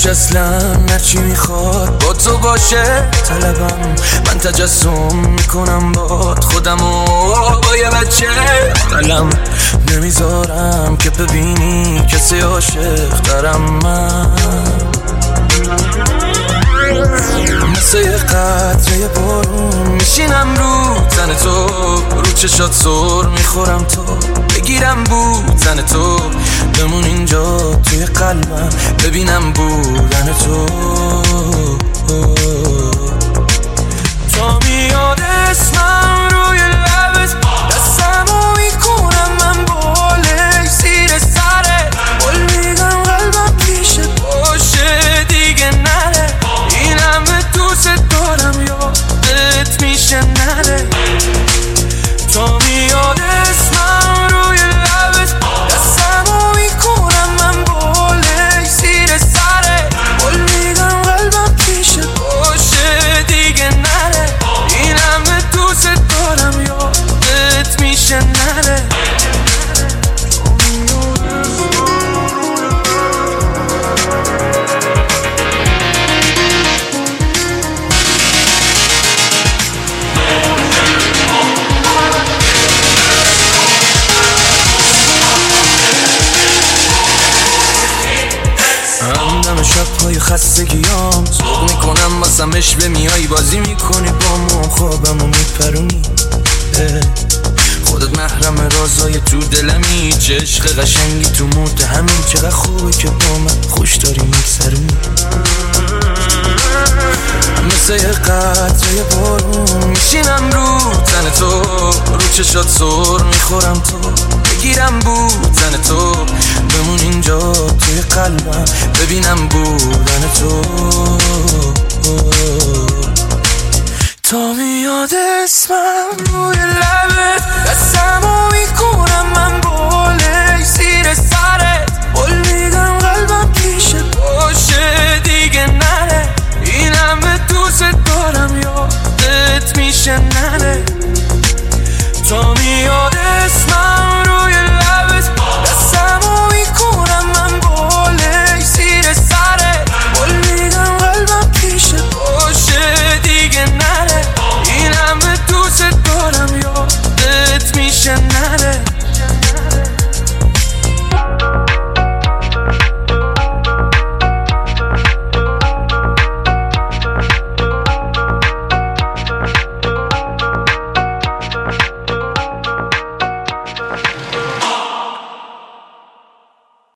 اصلا هرچی میخواد با تو باشه طلبم، من تجسم میکنم باد خودمو با یه بچه قلم نمیذارم که ببینی کسی عاشق دارم من، مثل یه قطره بارون میشینم رو تن تو، رو چشات سر میخورم تو بگیرم بودن تو، بمون اینجا توی قلبم ببینم بودن تو. تا میاد اسمم روی لبت دستمو میکنم من بالش زیر سرت، بول میگم قلبم پیشت باشه دیگه نره، این همه دوست دارم یادت میشه نره. تا میاد اسمم روی لبت دستمو میکنم من بالش زیر سرت، بول میگم قلبم پیشت باشه دیگه نره، این همه دوست دارم یادت میشه نره. همدم شب‌های خستگیام سوق میکنم واسم اشوه میای بازی میکنی با مو خوابمو میپرونی، خودت محرم رازای تو دلمی، چه عشق قشنگی تو مود همین، چقدر خوبه که با من خوش داری میگذرونی، مثل یه قطره بارون میشینم رو تن تو، رو چشات سر میخورم تو بگیرم بودن تو، بمون اینجا توی قلبم ببینم بودن تو. تا میاد اسمم روی لبت دستمو میکنم من بالش زیر سرت، بول میگم قلبم پیشت باشه دیگه نره، این همه دوست دارم یادت میشه نره.